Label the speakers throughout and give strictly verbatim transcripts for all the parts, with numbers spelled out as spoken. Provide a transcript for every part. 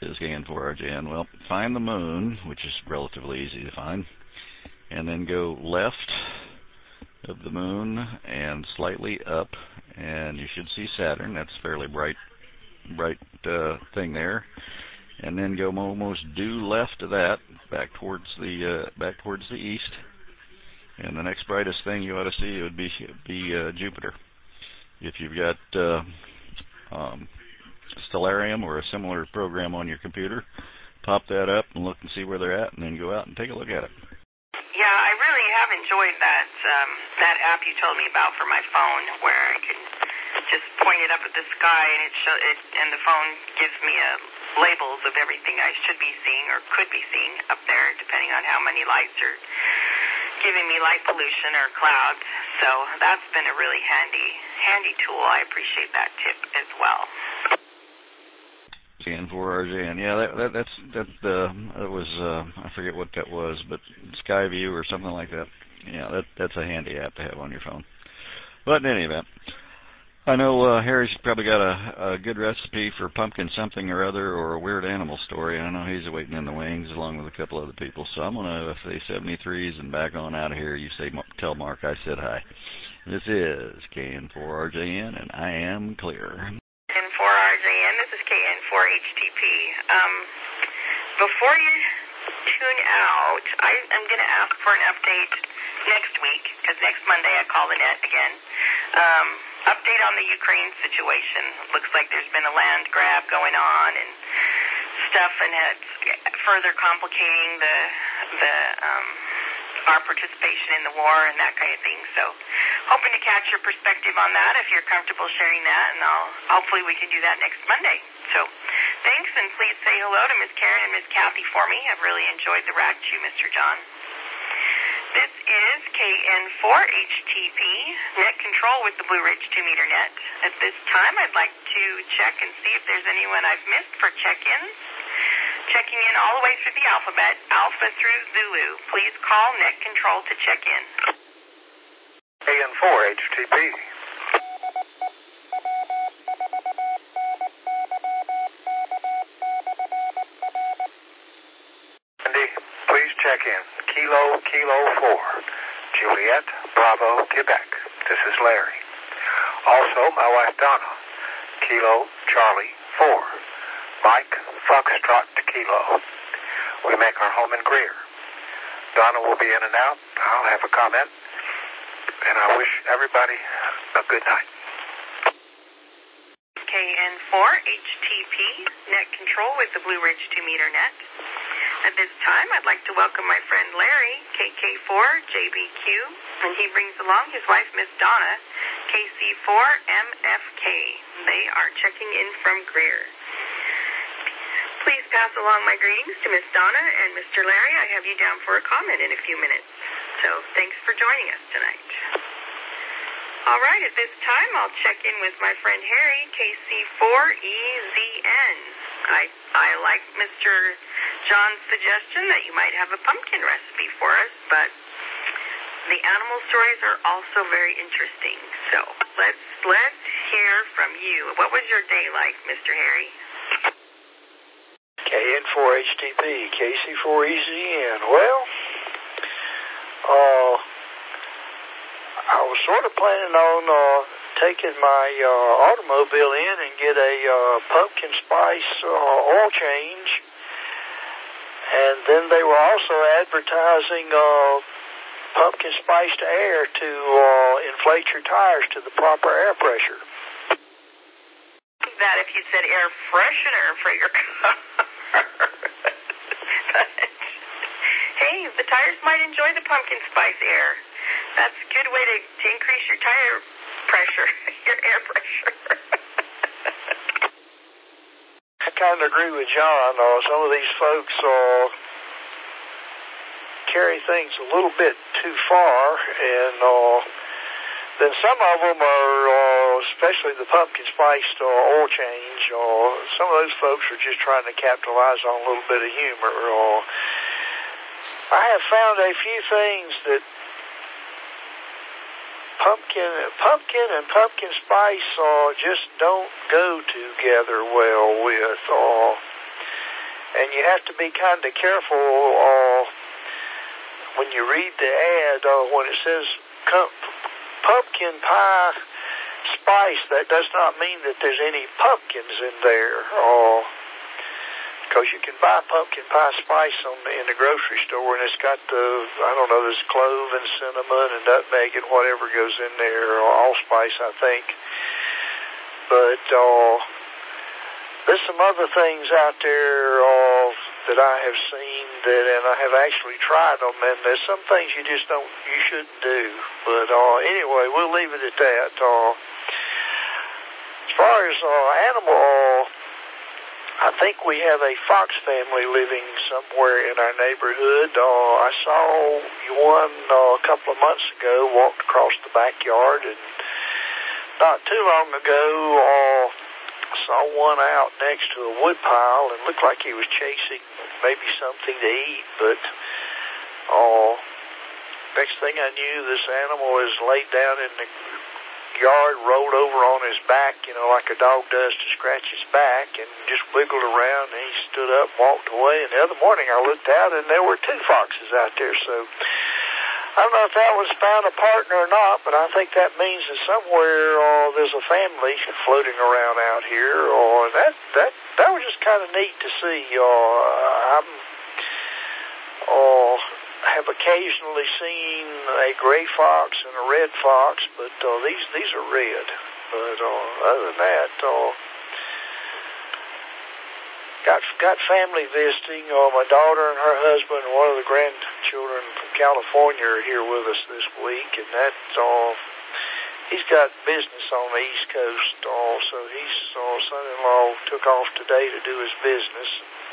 Speaker 1: is K N four R J N. Well, find the moon, which is relatively easy to find, and then go left of the moon and slightly up, and you should see Saturn. That's a fairly bright, bright uh, thing there. And then go almost due left of that, back towards the uh, back towards the east. And the next brightest thing you ought to see would be be uh, Jupiter. If you've got uh, um, Stellarium or a similar program on your computer, pop that up and look and see where they're at, and then go out and take a look at it.
Speaker 2: Yeah, I really have enjoyed that um, that app you told me about for my phone, where I can just point it up at the sky and it show it, and the phone gives me a labels of everything I should be seeing or could be seeing up there, depending on how many lights are giving me light pollution or clouds. So that's been a really handy handy tool. I appreciate that tip as well.
Speaker 1: K N four R J N. Yeah, that, that that's that. Uh, that was uh, I forget what that was, but Skyview or something like that. Yeah, that that's a handy app to have on your phone. But in any event, I know uh, Harry's probably got a, a good recipe for pumpkin something or other, or a weird animal story. I know he's waiting in the wings along with a couple other people. So I'm gonna say seventy-threes and back on out of here. You say tell Mark I said hi. This is K N four R J N, and I am clear.
Speaker 2: K N four R J N, this is K N four H T P. Um, before you tune out, I, I'm going to ask for an update next week, because next Monday I call the net again. Um, update on the Ukraine situation. Looks like there's been a land grab going on and stuff, and it's further complicating the the um, our participation in the war and that kind of thing. So hoping to catch your perspective on that if you're comfortable sharing that, and I'll hopefully we can do that next Monday. So thanks, and please say hello to Miss Karen and Miss Kathy for me. I've really enjoyed the rack chew, Mister John. This is K N four H T P, net control with the Blue Ridge two meter net. At this time, I'd like to check and see if there's anyone I've missed for check-ins. Checking in all the way through the alphabet, Alpha through Zulu. Please call net control to check in.
Speaker 3: K N four H T P. Andy, please check in. Kilo, Kilo four. Juliet, Bravo, Quebec. This is Larry. Also, my wife Donna. Kilo, Charlie, four. Mike, Foxtrot to Kilo. We make our home in Greer. Donna will be in and out. I'll have a comment. And I wish everybody a good night.
Speaker 2: K N four H T P, net control with the Blue Ridge two meter net. At this time, I'd like to welcome my friend Larry, K K four J B Q, and he brings along his wife, Miss Donna, K C four M F K. They are checking in from Greer. Please pass along my greetings to Miss Donna and Mister Larry. I have you down for a comment in a few minutes. So thanks for joining us tonight. All right, at this time, I'll check in with my friend Harry, K C four E Z N. I, I like Mister John's suggestion that you might have a pumpkin recipe for us, but the animal stories are also very interesting. So let's, let's hear from you. What was your day like, Mister Harry?
Speaker 4: K N four H T P, K C four E Z N. Well, uh, I was sort of planning on uh, taking my uh, automobile in and get a uh, pumpkin spice uh, oil change, and then they were also advertising uh, pumpkin spiced air to uh, inflate your tires to the proper air pressure.
Speaker 2: That if you said air freshener for your car. But, hey, the tires might enjoy the pumpkin spice air. That's a good way to, to increase your tire pressure, your air pressure.
Speaker 4: I kind of agree with John. Uh, some of these folks uh, carry things a little bit too far, and uh, then some of them are, uh, especially the pumpkin spiced uh, oil change, uh, some of those folks are just trying to capitalize on a little bit of humor. Uh, I have found a few things that pumpkin, pumpkin and pumpkin spice uh, just don't go together well with. Uh, and you have to be kind of careful uh, when you read the ad, uh, when it says pumpkin pie spice, that does not mean that there's any pumpkins in there, because uh, you can buy pumpkin pie spice on the, in the grocery store, and it's got the, I don't know, there's clove and cinnamon and nutmeg and whatever goes in there, or allspice, I think. But uh, there's some other things out there uh, that I have seen that, and I have actually tried them, and there's some things you just don't, you shouldn't do. But uh, anyway, we'll leave it at that. Uh, as far as uh, animal, uh, I think we have a fox family living somewhere in our neighborhood. Uh, I saw one uh, a couple of months ago, walked across the backyard, and not too long ago, uh, I saw one out next to a wood pile and looked like he was chasing maybe something to eat, but uh, next thing I knew, this animal was laid down in the yard, rolled over on his back, you know, like a dog does to scratch his back, and just wiggled around, and he stood up, walked away, and the other morning I looked out, and there were two foxes out there, so I don't know if that was found a partner or not, but I think that means that somewhere uh, there's a family floating around out here, or uh, that that that was just kind of neat to see. Uh, I'm uh, have occasionally seen a gray fox and a red fox, but uh, these these are red. But uh, other than that, uh, got got family visiting. Uh, my daughter and her husband, and one of the grandchildren from California, are here with us this week, and that's uh, he's got business on the East Coast. Uh, so his uh, son-in-law took off today to do his business.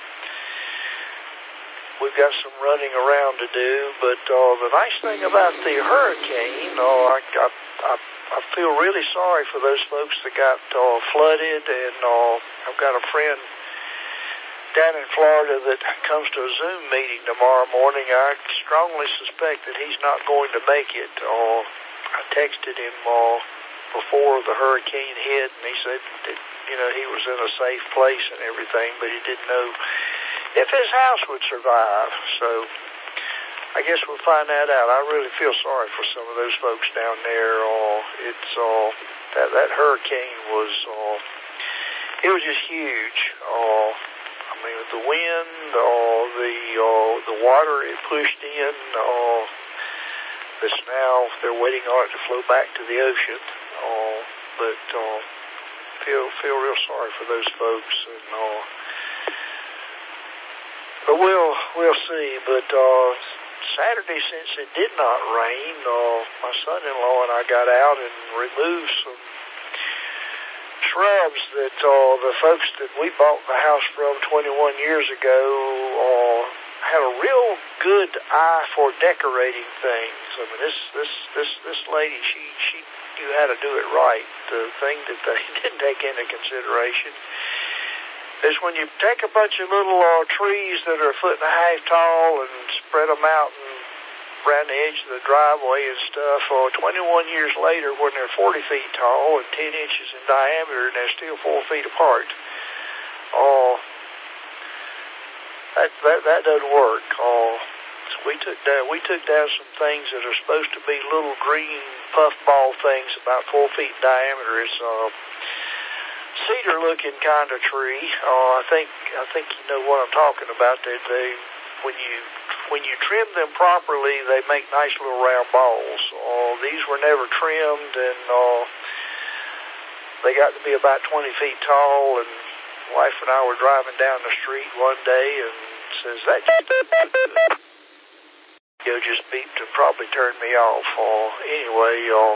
Speaker 4: We've got some running around to do, but uh, the nice thing about the hurricane, uh, I, I, I, I feel really sorry for those folks that got uh, flooded, and uh, I've got a friend down in Florida that comes to a Zoom meeting tomorrow morning. I strongly suspect that he's not going to make it. Uh, I texted him uh, before the hurricane hit, and he said that, you know, he was in a safe place and everything, but he didn't know if his house would survive. So I guess we'll find that out. I really feel sorry for some of those folks down there. Uh, it's uh, that that hurricane was uh, it was just huge. Uh, I mean, the wind, uh, the uh, the water it pushed in. Uh, this now they're waiting on it to flow back to the ocean. Uh, but uh, feel feel real sorry for those folks, and. Uh, But we'll we'll see. But uh, Saturday, since it did not rain, uh, my son-in-law and I got out and removed some shrubs that uh, the folks that we bought the house from twenty-one years ago uh, had a real good eye for decorating things. I mean, this this this this lady, she she knew how to do it right. The thing that they didn't take into consideration is when you take a bunch of little uh, trees that are a foot and a half tall and spread them out and around the edge of the driveway and stuff, uh, twenty-one years later when they're forty feet tall and ten inches in diameter and they're still four feet apart, uh, that, that, that doesn't work. Uh, so we took down, we took down some things that are supposed to be little green puffball things about four feet in diameter. It's uh, cedar-looking kind of tree. Uh, I think I think you know what I'm talking about. They, they when you when you trim them properly, they make nice little round balls. Uh, these were never trimmed, and uh, they got to be about twenty feet tall. And wife and I were driving down the street one day, and says that you know, just beeped and probably turned me off. Uh, anyway, uh,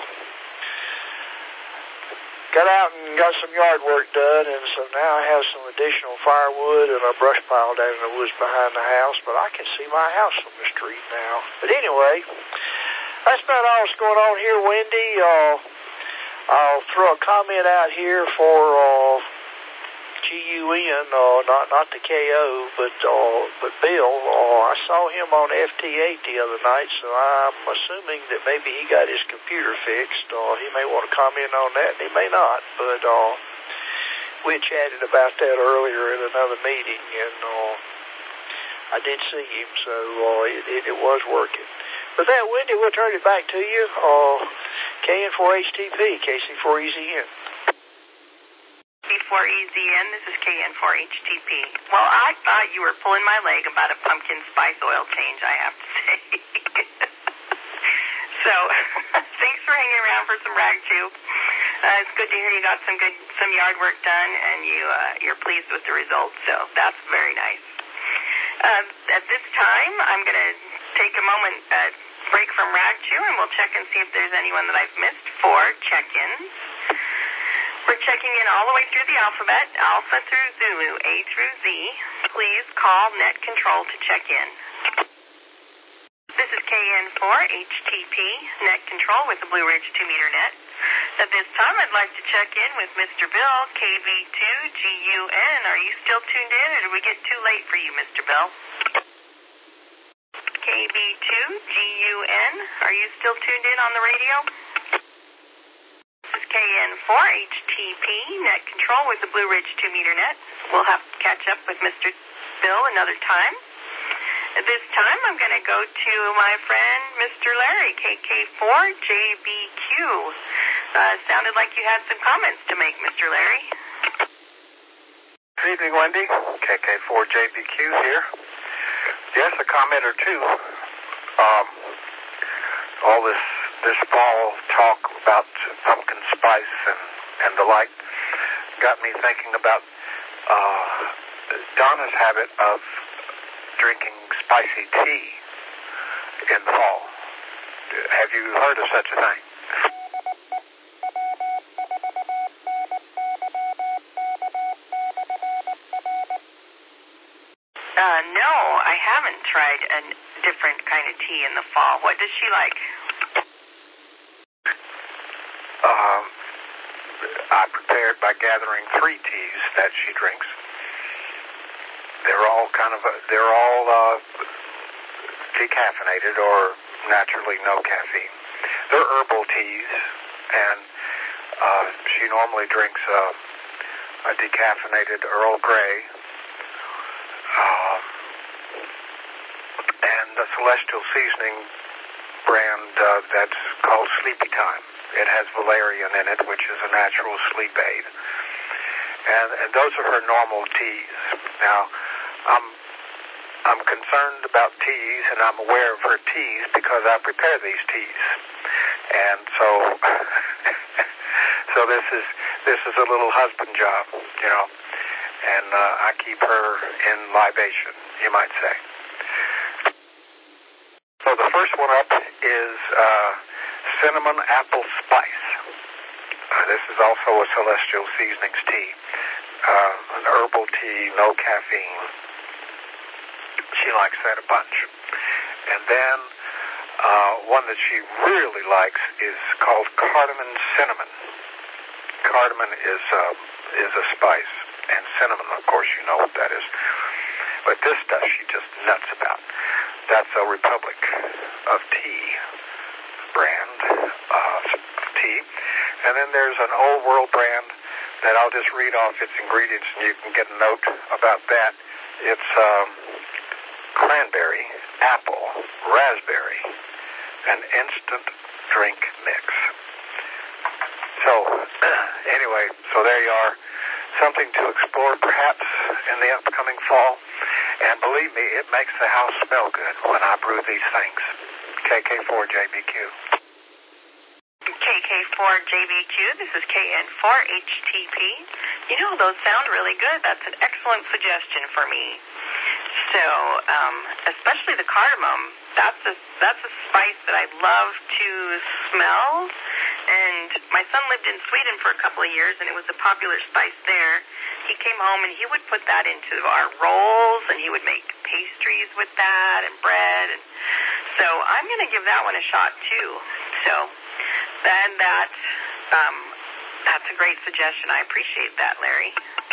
Speaker 4: got out and got some yard work done, and so now I have some additional firewood and a brush pile down in the woods behind the house, but I can see my house from the street now. But anyway, that's about all that's going on here, Wendy. Uh, I'll throw a comment out here for uh, G U N, uh, not not the K O, but uh, but Bill. Uh, I saw him on F T eight the other night, so I'm assuming that maybe he got his computer fixed. Uh, he may want to comment on that, and he may not. But uh, we chatted about that earlier at another meeting, and uh, I did see him, so uh, it, it, it was working. With that, Wendy, we'll turn it back to you. Uh, K N four H T P, K C four E Z N.
Speaker 2: K C four E Z N, this is K N four H T P. Well, I thought you were pulling my leg about a pumpkin spice oil change, I have to say. So, thanks for hanging around for some rag chew. Uh, it's good to hear you got some good some yard work done, and you uh, you're pleased with the results. So that's very nice. Uh, at this time, I'm going to take a moment uh, break from rag chew, and we'll check and see if there's anyone that I've missed for check-ins. We're checking in all the way through the alphabet, Alpha through Zulu, A through Z. Please call Net Control to check in. This is K N four H T P, Net Control with the Blue Ridge two meter net. At this time, I'd like to check in with Mister Bill, K B two G U N. Are you still tuned in, or did we get too late for you, Mister Bill? K B two G U N, are you still tuned in on the radio? This is K N four H T P, Net Control with the Blue Ridge two meter net. We'll have to catch up with Mister Bill another time. At this time, I'm going to go to my friend, Mister Larry, K K four J B Q. Uh, sounded like you had some comments to make, Mister Larry.
Speaker 3: Good evening, Wendy. K K four J B Q here. Yes, a comment or two. Um, all this this fall talk about pumpkin spice and, and the like got me thinking about uh, Donna's habit of drinking spicy tea in the fall. Have you heard of such a thing?
Speaker 2: Uh, no, I haven't tried a different kind of tea in the fall. What does she like?
Speaker 3: Um, I prepared by gathering three teas that she drinks. They're all kind of, a, they're all uh, decaffeinated or naturally no caffeine. They're herbal teas, and uh, she normally drinks uh, a decaffeinated Earl Grey uh, and a Celestial Seasoning brand uh, that's called Sleepy Time. It has valerian in it, which is a natural sleep aid. And, and those are her normal teas. Now, I'm I'm concerned about teas, and I'm aware of her teas because I prepare these teas. And so, so this is this is a little husband job, you know. And uh, I keep her in libation, you might say. So the first one up is uh, cinnamon apple spice. Uh, this is also a Celestial Seasonings tea, uh, an herbal tea, no caffeine. She likes that a bunch. And then uh, one that she really likes is called cardamom cinnamon. Cardamom is uh, is a spice, and cinnamon, of course, you know what that is. But this stuff she just nuts about. That's a Republic of Tea brand uh, of tea. And then there's an Old World brand that I'll just read off its ingredients, and you can get a note about that. It's um, cranberry, apple, raspberry, an instant drink mix. So, anyway, so there you are. Something to explore perhaps in the upcoming fall. And believe me, it makes the house smell good when I brew these things. K K four J B Q.
Speaker 2: K K four J B Q, this is K N four H T P. You know, those sound really good. That's an excellent suggestion for me. So, um, especially the cardamom, that's a, that's a spice that I love to smell. And my son lived in Sweden for a couple of years, and it was a popular spice there. He came home, and he would put that into our rolls, and he would make pastries with that and bread. And so I'm going to give that one a shot, too. So then that, um, that's a great suggestion. I appreciate that, Larry.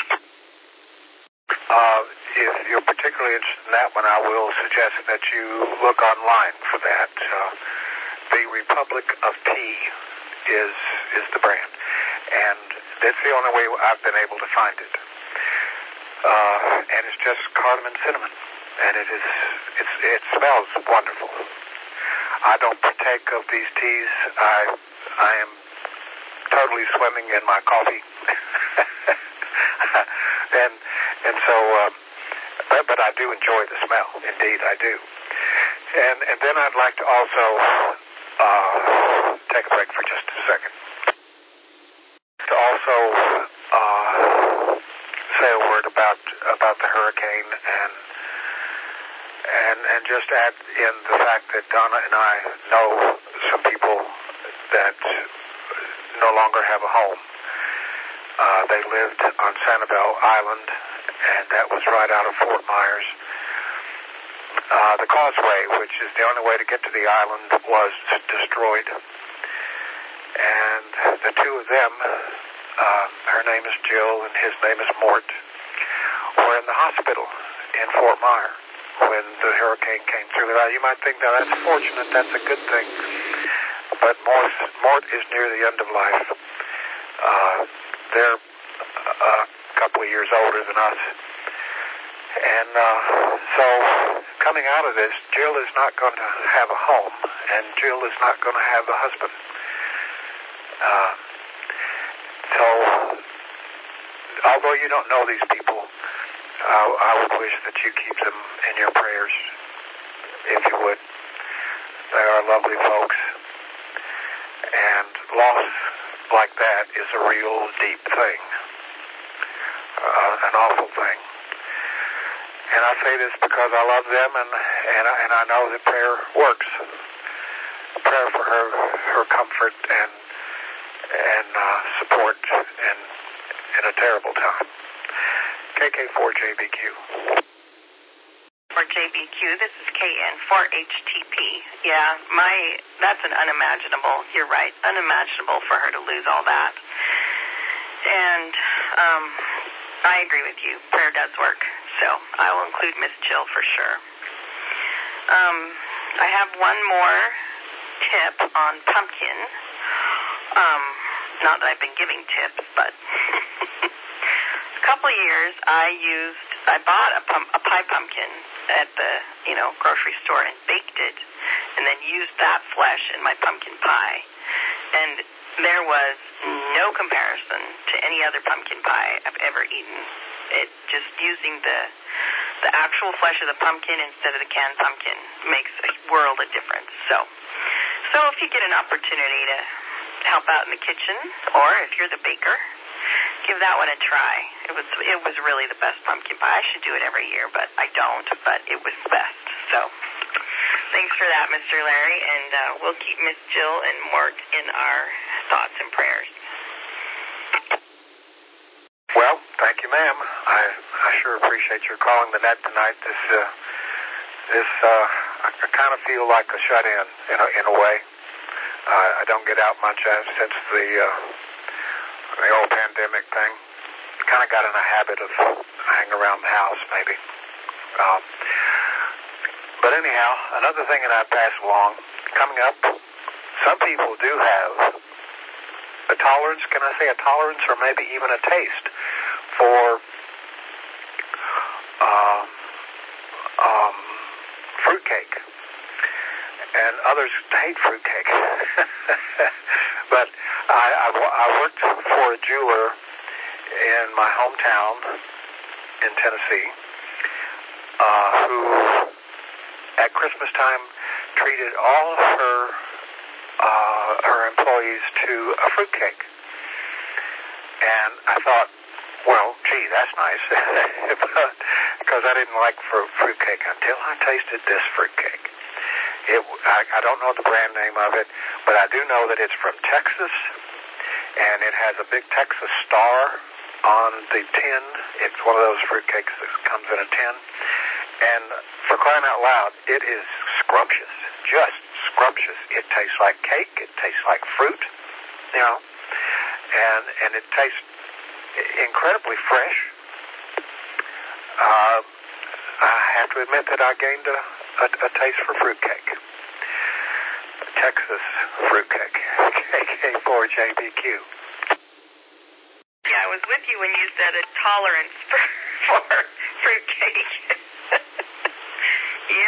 Speaker 3: Uh, if you're particularly interested in that one, I will suggest that you look online for that. Uh, the Republic of Tea is is the brand, and that's the only way I've been able to find it. Uh, and it's just cardamom cinnamon. and it is it's, it smells wonderful. I don't partake of these teas. I I am totally swimming in my coffee, and and so, uh, but, but I do enjoy the smell. Indeed, I do. And and then I'd like to also uh, take a break for just a second to also uh, say a word about about the hurricane and. And and just add in the fact that Donna and I know some people that no longer have a home. Uh, they lived on Sanibel Island, and that was right out of Fort Myers. Uh, the causeway, which is the only way to get to the island, was destroyed. And the two of them, uh, her name is Jill and his name is Mort, were in the hospital in Fort Myers when the hurricane came through. Now, you might think, now, that's fortunate, that's a good thing. But Mort, Mort is near the end of life. Uh, they're a couple of years older than us. And uh, so, coming out of this, Jill is not going to have a home, and Jill is not going to have a husband. Uh, so, although you don't know these people, Uh, I would wish that you keep them in your prayers, if you would. They are lovely folks. And loss like that is a real deep thing, uh, an awful thing. And I say this because I love them, and and I, and I know that prayer works. Prayer for her, her comfort and and uh, support in in a terrible time. K K four J B Q.
Speaker 2: For J B Q, this is K N four H T P. Yeah, my that's an unimaginable, you're right, unimaginable for her to lose all that. And um, I agree with you. Prayer does work. So I will include Miss Jill for sure. Um, I have one more tip on pumpkin. Um, not that I've been giving tips, but... A couple of years, I used, I bought a, pump, a pie pumpkin at the, you know, grocery store and baked it, and then used that flesh in my pumpkin pie. And there was no comparison to any other pumpkin pie I've ever eaten. It just using the the actual flesh of the pumpkin instead of the canned pumpkin makes a world of difference. So, so if you get an opportunity to help out in the kitchen, or if you're the baker, give that one a try. It was it was really the best pumpkin pie. I should do it every year, but I don't. But it was best. So thanks for that, Mister Larry, and uh, we'll keep Miss Jill and Mort in our thoughts and prayers.
Speaker 3: Well, thank you, ma'am. I I sure appreciate your calling the net tonight. This uh, this uh, I, I kind of feel like a shut-in in a, in a way. Uh, I don't get out much uh, since the. Uh, The old pandemic thing. Kind of got in a habit of hanging around the house, maybe. Um, but anyhow, another thing that I pass along, coming up, some people do have a tolerance, can I say a tolerance, or maybe even a taste for uh, um, fruitcake. And others hate fruitcake. But I, I, I worked for a jeweler in my hometown in Tennessee uh, who, at Christmas time, treated all of her uh, her employees to a fruitcake. And I thought, well, gee, that's nice, because I didn't like fruitcake until I tasted this fruitcake. It, I, I don't know the brand name of it, but I do know that it's from Texas, and it has a big Texas star on the tin. It's one of those fruitcakes that comes in a tin. And for crying out loud, it is scrumptious, just scrumptious. It tastes like cake. It tastes like fruit, you know, and and it tastes incredibly fresh. Uh, I have to admit that I gained a, a, a taste for fruitcake. Texas fruitcake. K K four J B Q.
Speaker 2: Yeah, I was with you when you said a tolerance for, for fruitcake.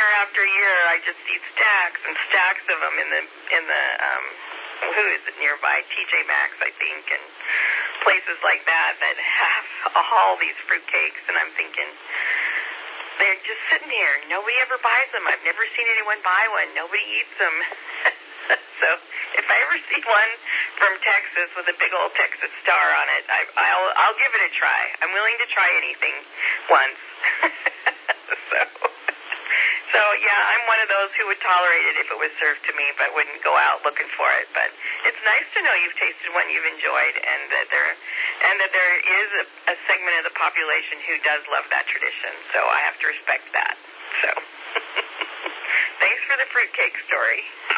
Speaker 2: year after year, I just see stacks and stacks of them in the in the um, who is it nearby? T J Maxx, I think, and places like that that have all these fruitcakes, and I'm thinking, they're just sitting here. Nobody ever buys them. I've never seen anyone buy one. Nobody eats them. So if I ever see one from Texas with a big old Texas star on it, I, I'll I'll give it a try. I'm willing to try anything once. so, so yeah, I'm one of those who would tolerate it if it was served to me, but wouldn't go out looking for it. But it's nice to know you've tasted one you've enjoyed, and that there and that there is a, a segment of the population who does love that tradition. So I have to respect that. So thanks for the fruitcake story.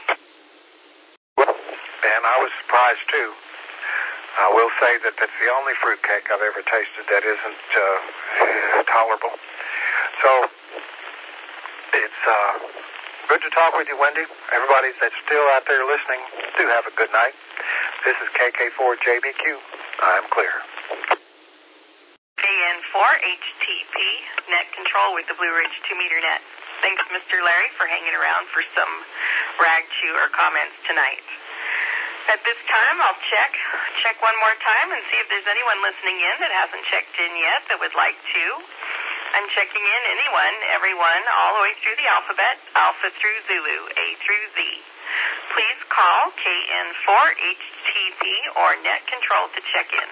Speaker 3: And I was surprised, too. I will say that that's the only fruitcake I've ever tasted that isn't uh, tolerable. So, it's uh, good to talk with you, Wendy. Everybody that's still out there listening, do have a good night. This is K K four J B Q. I'm clear.
Speaker 2: K N four H T P, net control with the Blue Ridge two meter net. Thanks, Mister Larry, for hanging around for some rag chew or comments tonight. At this time, I'll check, check one more time and see if there's anyone listening in that hasn't checked in yet that would like to. I'm checking in anyone, everyone, all the way through the alphabet, Alpha through Zulu, A through Z. Please call K N four H T P or net control to check in.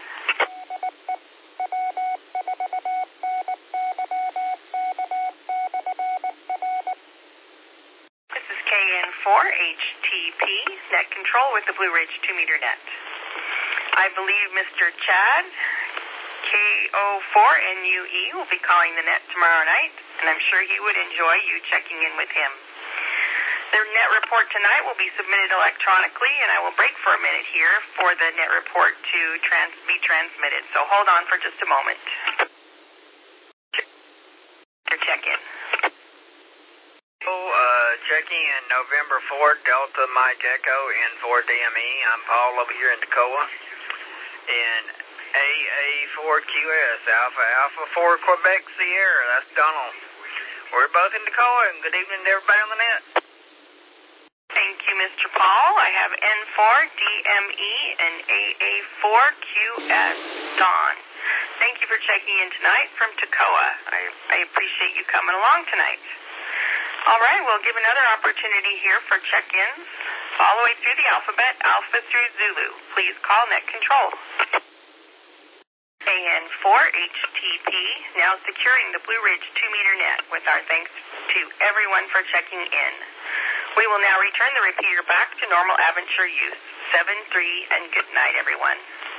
Speaker 2: K N four H T P, net control with the Blue Ridge two meter net. I believe Mister Chad, K O four N U E, will be calling the net tomorrow night, and I'm sure he would enjoy you checking in with him. The net report tonight will be submitted electronically, and I will break for a minute here for the net report to trans- be transmitted, so hold on for just a moment. Check in.
Speaker 5: Uh, checking in November fourth, Delta Mike Echo in four D M E. I'm Paul over here in Toccoa. In A A four Q S, Alpha Alpha four Quebec Sierra. That's Donald. We're both in Toccoa, and good evening to everybody on the net.
Speaker 2: Thank you, Mister Paul. I have N four D M E and A A four Q S, Don. Thank you for checking in tonight from Toccoa. I, I appreciate you coming along tonight. All right, we'll give another opportunity here for check-ins all the way through the alphabet, Alpha through Zulu. Please call net control. K N four H T P, now securing the Blue Ridge two meter net with our thanks to everyone for checking in. We will now return the repeater back to normal Aventure use. seven three, and good night, everyone.